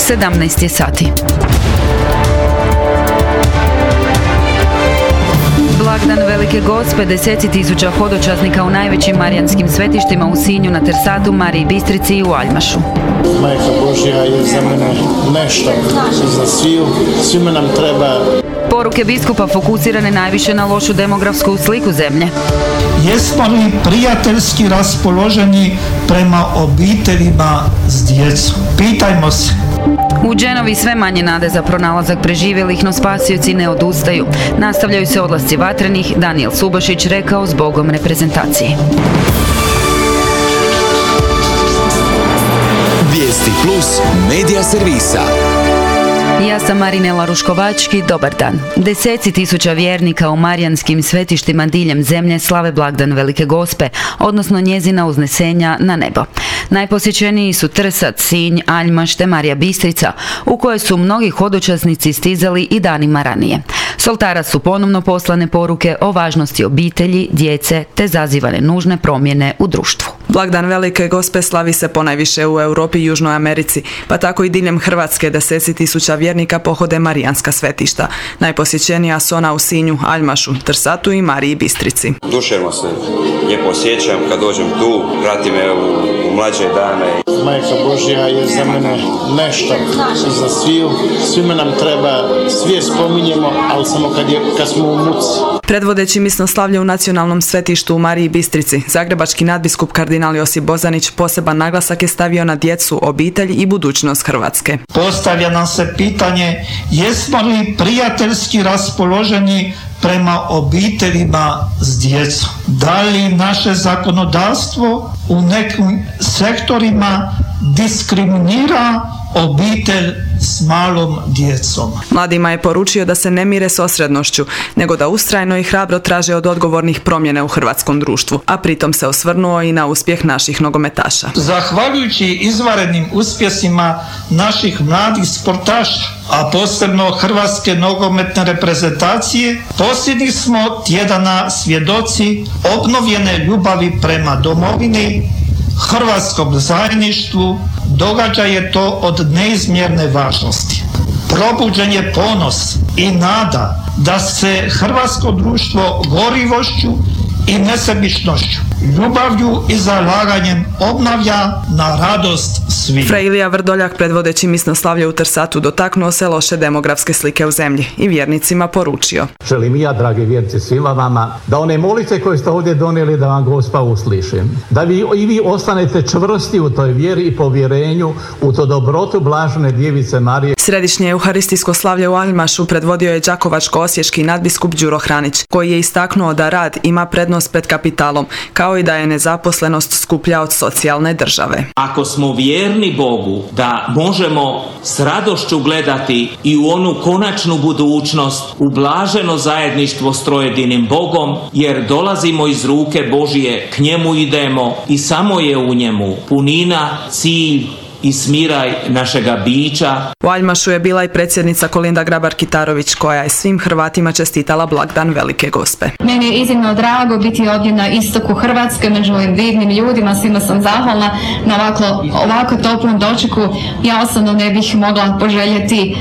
17 je sati. Blagdan Velike Gospe, 10.000 hodočasnika u najvećim marijanskim svetištima u Sinju, na Trsatu, Mariji Bistrici i u Aljmašu. Majka Božja je za mene nešto, za svima nam treba. Poruke biskupa fokusirane najviše na lošu demografsku sliku zemlje. Jesmo li prijateljski raspoloženi prema obiteljima s djecom? Pitajmo se. U Genovi sve manje nade za pronalazak preživjelih, no spasioci ne odustaju. Nastavljaju se odlasci vatrenih, Danijel Subašić rekao zbogom reprezentacije. Vijesti plus medija servisa. Ja sam Marinela Ruškovački, dobar dan. 10.000 vjernika u marijanskim svetištima diljem zemlje slave blagdan Velike Gospe, odnosno njezina uznesenja na nebo. Najposjećeniji su Trsat, Sinj, Aljmaš te Marija Bistrica, u koje su mnogi hodočasnici stizali i danima ranije. S oltara su ponovno poslane poruke o važnosti obitelji, djece te zazivane nužne promjene u društvu. Blagdan Velike Gospe slavi se ponajviše u Europi i Južnoj Americi, pa tako i diljem Hrvatske 10.000 vjernika pohode marijanska svetišta. Najposjećenija su ona u Sinju, Aljmašu, Trsatu i Mariji Bistrici. Duševno se lijepo osjećam kad dođem tu, vrati me u mlađe dane. Majka Božja je za mene nešto, za svima nam treba, svi je spominjemo, ali samo kad smo u muci. Predvodeći misnoslavlje u nacionalnom svetištu u Mariji Bistrici, zagrebački nadbiskup kardinal Josip Bozanić poseban naglasak je stavio na djecu, obitelj i budućnost Hrvatske. Postavlja nam se pitanje, jesmo li prijateljski raspoloženi prema obiteljima s djecom? Da li naše zakonodavstvo u nekim sektorima diskriminira obitelj s malom djecom? Mladima je poručio da se ne mire s osrednošću, nego da ustrajno i hrabro traže od odgovornih promjene u hrvatskom društvu, a pritom se osvrnuo i na uspjeh naših nogometaša. Zahvaljujući izvanrednim uspjesima naših mladih sportaša, a posebno hrvatske nogometne reprezentacije, posljednjih smo tjedana svjedoci obnovljene ljubavi prema domovini, hrvatskom zajedništvu. Događaj je to od neizmjerne važnosti. Probuđen je ponos i nada da se hrvatsko društvo gorivošću i nesebičnošću, ljubavlju i zalaganjem obnavlja na radost svih. Fray Ilija Vrdoljak, predvodeći misnoslavlje u Trsatu, dotaknuo se loše demografske slike u zemlji i vjernicima poručio. Želim i ja, dragi vjernici, svima vama, da one molitve koje ste ovdje donijeli, da vam Gospa usliši. Da i vi ostanete čvrsti u toj vjeri i povjerenju, u to dobrotu blažene Djevice Marije. Središnje euharistijsko slavlje u Aljmašu predvodio je đakovačko-osječki nadbiskup Đuro Hranić, koji je istaknuo da rad ima prednost pred kapitalom, kao i da je nezaposlenost skuplja od socijalne države. Ako smo vjerni Bogu, da možemo s radošću gledati i u onu konačnu budućnost, u blaženo zajedništvo s trojedinim Bogom, jer dolazimo iz ruke Božije, k njemu idemo i samo je u njemu punina, cilj i smiraj našega bića. U Aljmašu je bila i predsjednica Kolinda Grabar-Kitarović, koja je svim Hrvatima čestitala blagdan Velike Gospe. Meni je iznimno drago biti ovdje na istoku Hrvatske među ovim divnim ljudima, svima sam zahvalna na ovako toplom dočeku. Ja osobno ne bih mogla poželjeti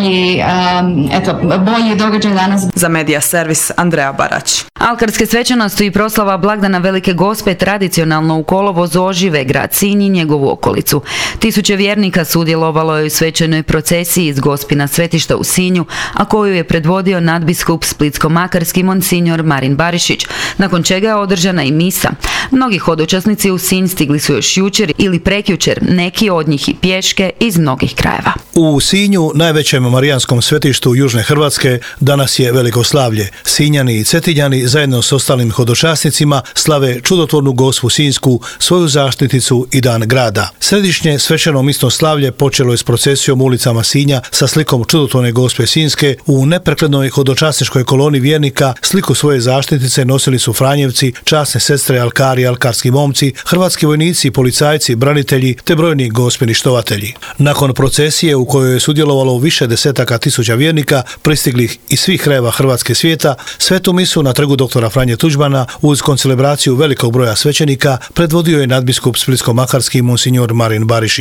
bolji događaj danas. Za Medija servis Andreja Barać. Alkarske svečanosti i proslava blagdana Velike Gospe tradicionalno u kolovozu ožive grad Sinj i njegovu okolicu. Tisuće vjernika sudjelovalo je u svečanoj procesiji iz Gospina svetišta u Sinju, a koju je predvodio nadbiskup splitsko-makarski monsinjor Marin Barišić, nakon čega je održana i misa. Mnogi hodočasnici u Sinj stigli su još jučer ili prekjučer, neki od njih i pješke iz mnogih krajeva. U Sinju, najvećem marijanskom svetištu Južne Hrvatske, danas je veliko slavlje. Sinjani i Cetinjani zajedno s ostalim hodočasnicima slave čudotvornu Gospu Sinjsku, svoju zaštitnicu i dan grada. Središnje svečano misno slavlje počelo je s procesijom ulicama Sinja sa slikom čudotvorne Gospe Sinjske. U neprekladnoj hodočasničkoj koloni vjernika sliku svoje zaštitnice nosili su franjevci, časne sestre, alkari, alkarski momci, hrvatski vojnici, policajci, branitelji te brojni gospini štovatelji. Nakon procesije u kojoj je sudjelovalo više desetaka tisuća vjernika, pristiglih iz svih krajeva Hrvatske svijeta, svetu misu na trgu doktora Franje Tuđmana uz koncelebraciju velikog broja svećenika predvodio je nadbiskup splitsko-makarski monsinjor Marin Barišić.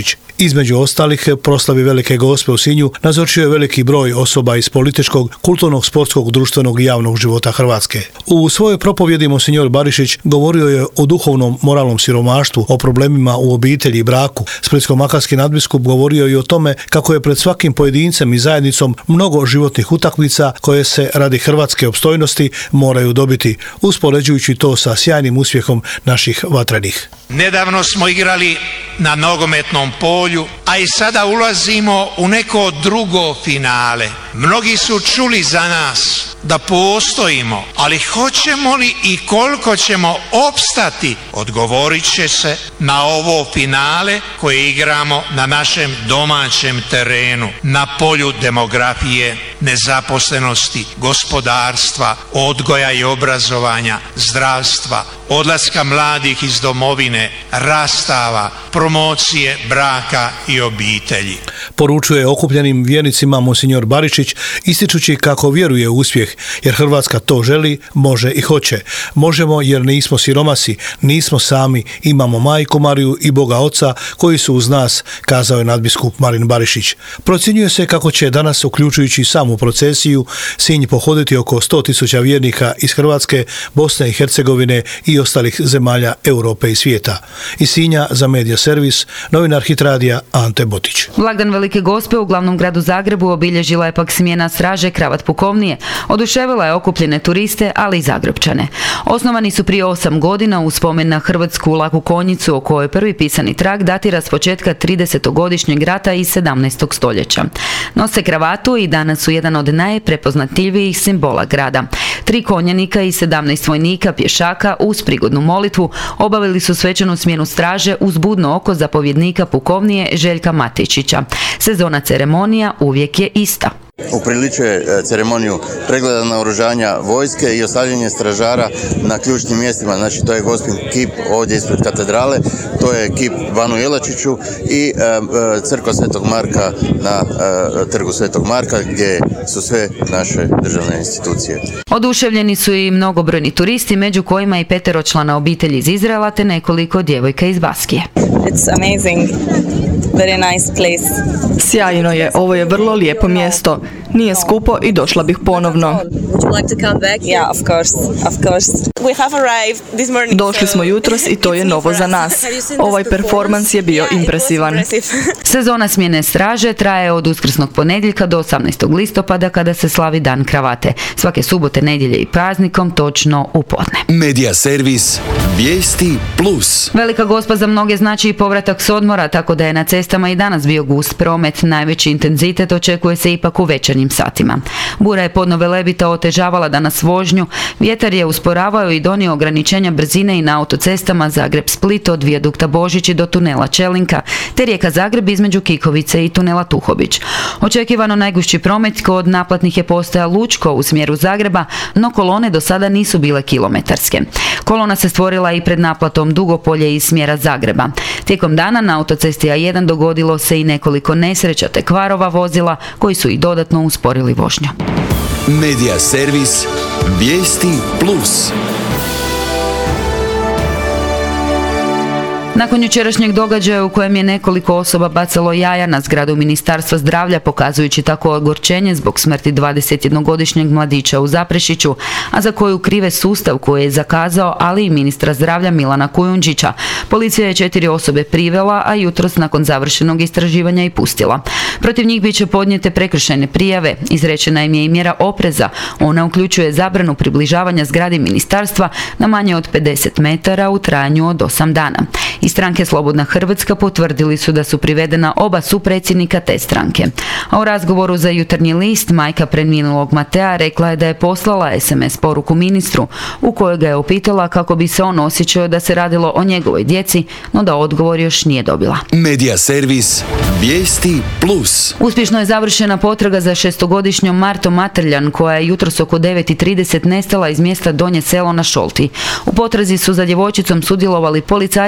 Barišić. Između ostalih, proslavi Velike Gospe u Sinju nazočio je veliki broj osoba iz političkog, kulturnog, sportskog, društvenog i javnog života Hrvatske. U svojoj propovjedi monsinjor Barišić govorio je o duhovnom moralnom siromaštvu, o problemima u obitelji i braku. Splitsko-makarski nadbiskup govorio i o tome kako je pred svakim pojedincem i zajednicom mnogo životnih utakmica koje se radi hrvatske opstojnosti moraju dobiti, uspoređujući to sa sjajnim uspjehom naših vatrenih. Nedavno smo igrali na nogometnom polju, a i sada ulazimo u neko drugo finale. Mnogi su čuli za nas da postojimo, ali hoćemo li i koliko ćemo opstati, odgovorit će se na ovo finale koje igramo na našem domaćem terenu, na polju demografije, nezaposlenosti, gospodarstva, odgoja i obrazovanja, zdravstva, odlaska mladih iz domovine, rastava, promocije braka i obitelji. Poručuje okupljenim vjernicima monsinjor Barišić, ističući kako vjeruje u uspjeh, jer Hrvatska to želi, može i hoće. Možemo jer nismo siromasi, nismo sami, imamo Majku Mariju i Boga Oca koji su uz nas, kazao je nadbiskup Marin Barišić. Procjenjuje se kako će danas, uključujući samu procesiju, Sinj pohoditi oko 100.000 vjernika iz Hrvatske, Bosne i Hercegovine i ostalih zemalja Europe i svijeta. Iz Sinja za Medija servis, novinar Hit radija Ante Botić. Blagdan Velike Gospe u glavnom gradu Zagrebu obilježila je pak smjena straže kravat pukovnije. Oduševila je okupljene turiste, ali i Zagrepčane. Osnovani su prije 8 godina u spomen na hrvatsku laku konjicu o kojoj prvi pisani trag datira s početka 30-godišnjeg rata iz 17. stoljeća. Nose kravatu i danas su jedan od najprepoznatljivijih simbola grada. 3 konjanika i 17 vojnika pješaka uz prigodnu molitvu obavili su svečanu smjenu straže uz budno oko zapovjednika pukovnije Željka Matičića. Sezona ceremonija uvijek je ista. Upriličuje ceremoniju pregleda naoružanja vojske i ostavljanje stražara na ključnim mjestima. Znači, to je Gospin kip ovdje ispred katedrale, to je kip Banu Jelačiću i crkva Svetog Marka na trgu Svetog Marka gdje su sve naše državne institucije. Oduševljeni su i mnogobrojni turisti, među kojima i 5-člana obitelj iz Izraela te nekoliko djevojka iz Baskije. It's amazing. Very nice place. Sjajno je, ovo je vrlo lijepo mjesto. Nije skupo i došla bih ponovno. Would you like to come back? Yeah, of course. We have arrived this morning. Došli smo jutros i to je novo za nas. Ovaj performans je bio impresivan. Sezona smjene straže traje od uskrsnog ponedjeljka do 18. listopada kada se slavi Dan kravate. Svake subote, nedjelje i praznikom točno u podne. Medija servis Vijesti Plus. Velika Gospa za mnoge znači i povratak s odmora, tako da je na cestama i danas bio gust promet. Najveći intenzitet očekuje se ipak u večernjim satima. Bura je podno Velebita otežavala danas vožnju, vjetar je usporavao i donio ograničenja brzine i na autocestama Zagreb-Split od vijadukta Božići do tunela Čelinka, te rijeka Zagreb između Kikovice i tunela Tuhobić. Očekivano najgušći promet kod naplatnih je postaja Lučko u smjeru Zagreba, no kolone do sada nisu bile kilometarske. Kolona se stvorila i pred naplatom Dugopolje iz smjera Zagreba. Tijekom dana na autocesti A1 dogodilo se i nekoliko nesreća te kvarova vozila koji su i dodatno usporili vožnju. Medija servis Vijesti Plus. Nakon jučerašnjeg događaja u kojem je nekoliko osoba bacalo jaja na zgradu Ministarstva zdravlja, pokazujući tako ogorčenje zbog smrti 21-godišnjeg mladića u Zaprešiću, a za koju krive sustav koji je zakazao, ali i ministra zdravlja Milana Kujundžića, policija je 4 osobe privela, a jutros nakon završenog istraživanja i pustila. Protiv njih biće podnijete prekršajne prijave. Izrečena im je i mjera opreza. Ona uključuje zabranu približavanja zgradi ministarstva na manje od 50 metara u trajanju od 8 dana. Iz stranke Slobodna Hrvatska potvrdili su da su privedena oba supredsjednika te stranke. A u razgovoru za Jutarnji list majka preminulog Matea rekla je da je poslala SMS poruku ministru u kojoj ga je upitala kako bi se on osjećao da se radilo o njegovoj djeci, no da odgovor još nije dobila. Medija servis Vijesti Plus. Uspješno je završena potraga za 6-godišnjom Martom Matrljan koja je jutros oko 9:30 nestala iz mjesta Donje Selo na Šolti. U potrazi su za djevojčicom sudjelovali policajci, vatrogasci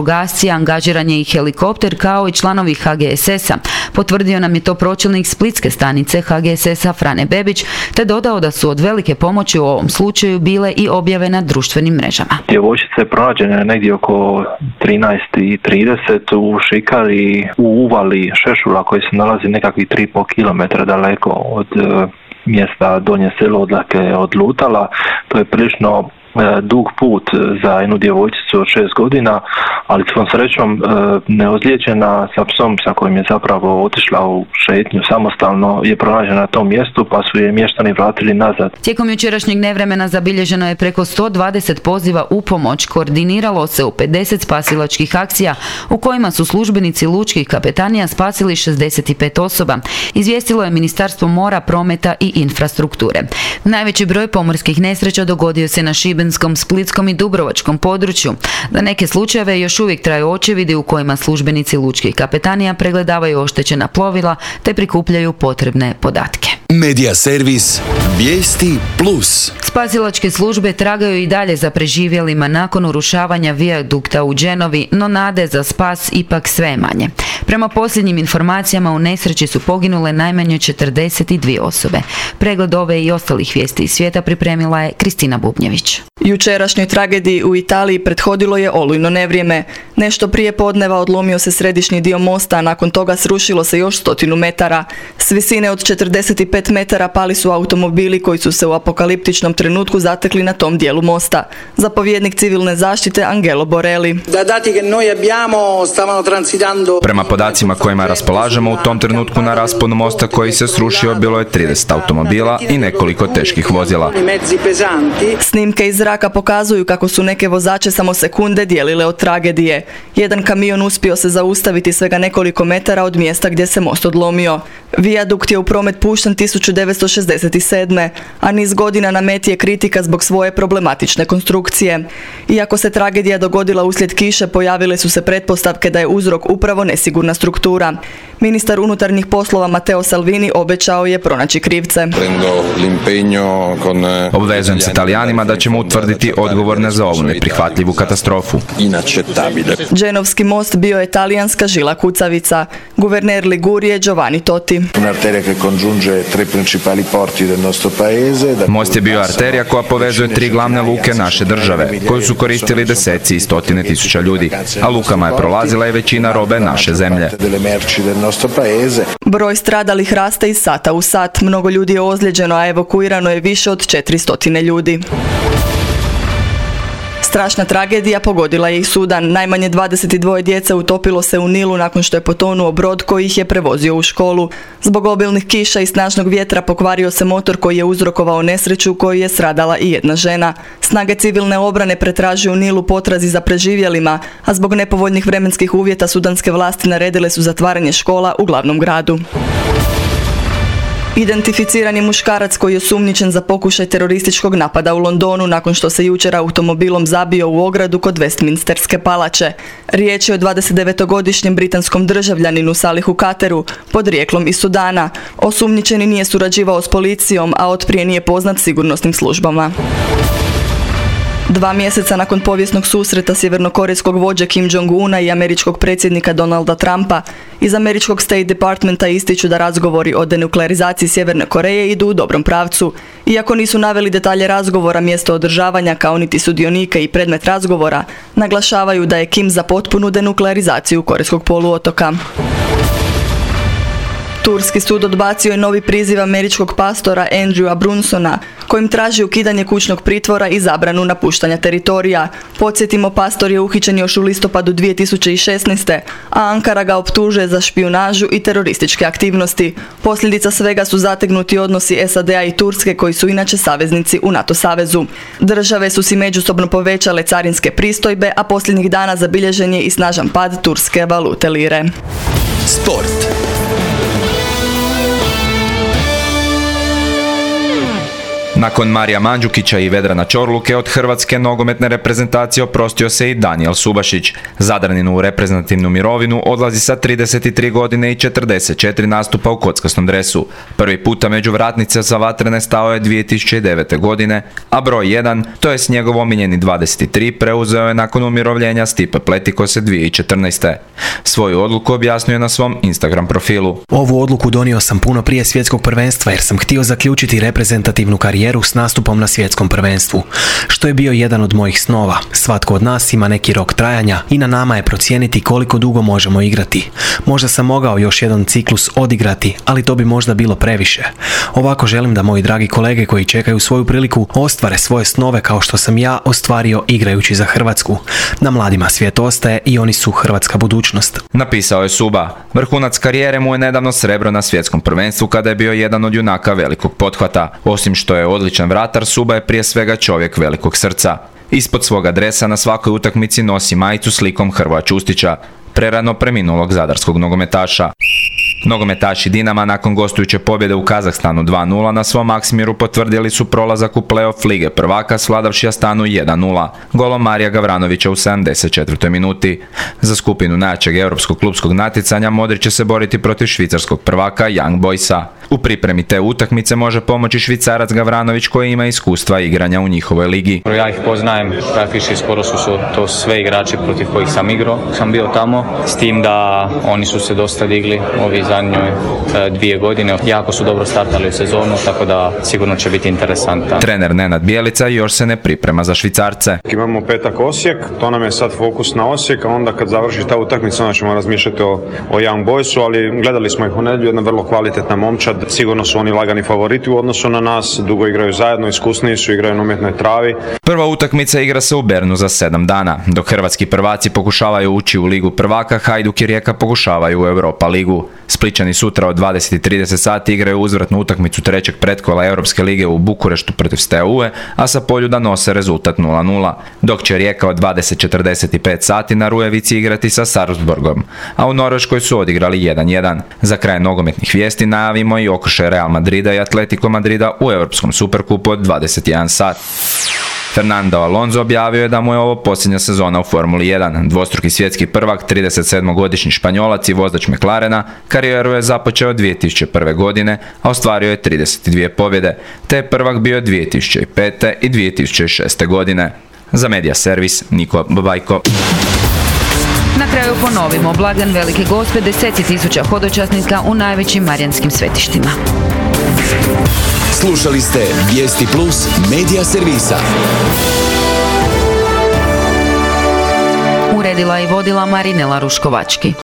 vatrogasci, angažiran je i helikopter kao i članovi HGSS-a. Potvrdio nam je to pročelnik splitske stanice HGSS-a Frane Bebić, te dodao da su od velike pomoći u ovom slučaju bile i objave na društvenim mrežama. Djevojčica je pronađena negdje oko 13:30 u šikari u uvali Šešula koji se nalazi nekakvih 3,5 km daleko od mjesta Donje Selo odakle je odlutala. To je prilično dug put za jednu djevojčicu od 6 godina, ali svom srećom neozlijeđena sa psom sa kojim je zapravo otišla u šetnju samostalno je pronađena na tom mjestu, pa su je mještani vratili nazad. Tijekom jučerašnjeg nevremena zabilježeno je preko 120 poziva u pomoć, koordiniralo se u 50 spasilačkih akcija u kojima su službenici lučkih kapetanija spasili 65 osoba, izvijestilo je Ministarstvo mora, prometa i infrastrukture. Najveći broj pomorskih nesreća dogodio se na Šibenskom, Splitskom i Dubrovačkom području. Za neke slučajeve još uvijek traju očevidi u kojima službenici lučkih kapetanija pregledavaju oštećena plovila te prikupljaju potrebne podatke. Medija servis Vijesti Plus. Spasilačke službe tragaju i dalje za preživjelima nakon urušavanja vijadukta u Genovi, no nade za spas ipak sve manje. Prema posljednjim informacijama u nesreći su poginule najmanje 42 osobe. Pregled ove i ostalih vijesti iz svijeta pripremila je Kristina Bubnjević. Jučerašnjoj tragediji u Italiji prethodilo je olujno nevrijeme. Nešto prije podneva odlomio se središnji dio mosta, a nakon toga srušilo se još 100 metara. S visine od 45 metara pali su automobili koji su se u apokaliptičnom trenutku zatekli na tom dijelu mosta. Zapovjednik civilne zaštite Angelo Borelli. Prema podacima kojima raspolažemo, u tom trenutku na rasponu mosta koji se srušio bilo je 30 automobila i nekoliko teških vozila. Snimke iz zraka pokazuju kako su neke vozače samo sekunde dijelile od tragedije. Jedan kamion uspio se zaustaviti svega nekoliko metara od mjesta gdje se most odlomio. Vijadukt je u promet pušten 1967. a niz godina na meti je kritika zbog svoje problematične konstrukcije. Iako se tragedija dogodila uslijed kiše, pojavile su se pretpostavke da je uzrok upravo nesigurna struktura. Ministar unutarnjih poslova Matteo Salvini obećao je pronaći krivce. Obvezujem se Italijanima da ćemo utvrditi odgovorne za ovu neprihvatljivu katastrofu. Genovski most bio je talijanska žila kucavica. Guverner Ligurije Giovanni Totti. Most je bio arterija koja povezuje 3 glavne luke naše države, koju su koristili deseci i stotine tisuća ljudi, a lukama je prolazila i većina robe naše zemlje. Broj stradalih raste iz sata u sat. Mnogo ljudi je ozlijeđeno, a evakuirano je više od 400 ljudi. Strašna tragedija pogodila je i Sudan. Najmanje 22 djece utopilo se u Nilu nakon što je potonuo brod koji ih je prevozio u školu. Zbog obilnih kiša i snažnog vjetra pokvario se motor koji je uzrokovao nesreću u kojoj je stradala i jedna žena. Snage civilne obrane pretražuju Nil u potrazi za preživjelima, a zbog nepovoljnih vremenskih uvjeta sudanske vlasti naredile su zatvaranje škola u glavnom gradu. Identificirani muškarac koji je osumnjičen za pokušaj terorističkog napada u Londonu nakon što se jučer automobilom zabio u ogradu kod Westminsterske palače. Riječ je o 29-godišnjem britanskom državljaninu Salihu Kateru, podrijetlom iz Sudana. Osumnjičeni nije surađivao s policijom, a otprije nije poznat sigurnosnim službama. 2 mjeseca nakon povijesnog susreta sjevernokorejskog vođe Kim Jong-una i američkog predsjednika Donalda Trumpa, iz američkog State Departmenta ističu da razgovori o denuklearizaciji Sjeverne Koreje idu u dobrom pravcu. Iako nisu naveli detalje razgovora, mjesto održavanja kao niti sudionike i predmet razgovora, naglašavaju da je Kim za potpunu denuklearizaciju korejskog poluotoka. Turski sud odbacio je novi priziv američkog pastora Andrewa Brunsona, kojim traži ukidanje kućnog pritvora i zabranu napuštanja teritorija. Podsjetimo, pastor je uhićen još u listopadu 2016. a Ankara ga optužuje za špijunažu i terorističke aktivnosti. Posljedica svega su zategnuti odnosi SAD-a i Turske, koji su inače saveznici u NATO savezu. Države su si međusobno povećale carinske pristojbe, a posljednjih dana zabilježen je i snažan pad turske valute lire. Sport. Nakon Marija Mandžukića i Vedrana Čorluke od hrvatske nogometne reprezentacije oprostio se i Danijel Subašić. Zadranin u reprezentativnu mirovinu odlazi sa 33 godine i 44 nastupa u kockastom dresu. Prvi puta među vratnice za vatrene stao je 2009. godine, a broj 1, to je s njegov omiljeni 23, preuzeo je nakon umirovljenja Stipe Pletikose 2014. Svoju odluku objasnio je na svom Instagram profilu. Ovu odluku donio sam puno prije svjetskog prvenstva jer sam htio zaključiti reprezentativnu karijeru s nastupom na svjetskom prvenstvu, što je bio jedan od mojih snova. Svatko od nas ima neki rok trajanja i na nama je procijeniti koliko dugo možemo igrati. Možda sam mogao još jedan ciklus odigrati, ali to bi možda bilo previše. Ovako želim da moji dragi kolege koji čekaju svoju priliku ostvare svoje snove kao što sam ja ostvario igrajući za Hrvatsku. Na mladima svijet ostaje i oni su hrvatska budućnost. Napisao je Suba. Vrhunac karijere mu je nedavno srebro na svjetskom prvenstvu kada je bio jedan od junaka velikog pothvata. Osim što je odličan vratar, Suba je prije svega čovjek velikog srca. Ispod svoga dresa na svakoj utakmici nosi majicu s likom Hrvoja Čustića, prerano preminulog zadarskog nogometaša. Nogometaši Dinama nakon gostujuće pobjede u Kazahstanu 2-0 na svom Maksimiru potvrdili su prolazak u play-off Lige prvaka svladavši Astanu 1-0, golom Marija Gavranovića u 74. minuti. Za skupinu najjačeg europskog klupskog natjecanja Modrić će se boriti protiv švicarskog prvaka Young Boysa. U pripremi te utakmice može pomoći Švicarac Gavranović koji ima iskustva igranja u njihovoj ligi. Ja ih poznajem, praktički skoro su to sve igrači protiv kojih sam igrao, sam bio tamo, s tim da oni su se dosta digli ovi zadnjoj 2 godine. Jako su dobro startali u sezonu, tako da sigurno će biti interesantan. Trener Nenad Bjelica još se ne priprema za Švicarce. Imamo petak Osijek, to nam je sad fokus na Osijek, a onda kad završi ta utakmica onda ćemo razmišljati o Young Boysu, ali gledali smo ih u nedjelju, jedna vrlo kvalitetna momčad, sigurno su oni lagani favoriti u odnosu na nas, dugo igraju zajedno, iskusniji su, igraju na umjetnoj travi. Prva utakmica igra se u Bernu za 7 dana. Dok hrvatski prvaci pokušavaju ući u Ligu prvaka, Hajduk i Rijeka pokušavaju u Europa ligu. Splićani sutra od 20:30 sati igraju uzvratnu utakmicu trećeg pretkola Europske lige u Bukureštu protiv Steaue, a sa Poljuda nose rezultat 0:0. Dok će Rijeka od 20:45 sati na Rujevici igrati sa Sarpsborgom, a u Norveškoj su odigrali 1:1. Za kraj nogometnih vijesti najavimo i okršaj Real Madrida i Atletico Madrida u Europskom superkupu od 21 sat. Fernando Alonso objavio je da mu je ovo posljednja sezona u Formuli 1. Dvostruki svjetski prvak, 37-godišnji Španjolac i vozač McLarena, karijeru je započeo 2001. godine, a ostvario je 32 pobjede, te je prvak bio 2005. i 2006. godine. Za Medija servis, Niko Babajko. Na kraju ponovimo, blagdan Velike Gospe, deseci tisuća hodočasnika u najvećim marijanskim svetištima. Slušali ste Vijesti Plus Medija servisa. Uredila i vodila Marinela Ruškovački.